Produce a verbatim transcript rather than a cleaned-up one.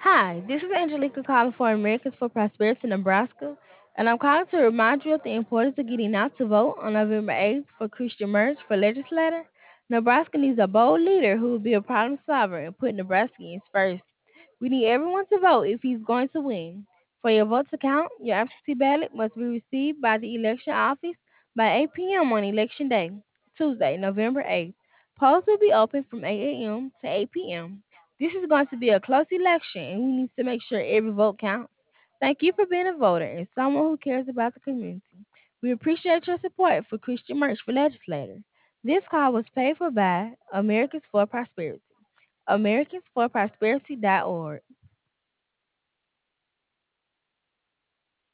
Hi, this is Angelica calling for Americans for Prosperity, Nebraska, and I'm calling to remind you of the importance of getting out to vote on November eighth for Christian Merge for legislator. Nebraska needs a bold leader who will be a problem solver and put Nebraskans first. We need everyone to vote if he's going to win. For your vote to count, your absentee ballot must be received by the election office by eight p.m. on election day, Tuesday, November eighth. Polls will be open from eight a.m. to eight p.m. This is going to be a close election, and we need to make sure every vote counts. Thank you for being a voter and someone who cares about the community. We appreciate your support for Christian Merch for Legislator. This call was paid for by Americans for Prosperity. Americans for Prosperity dot org.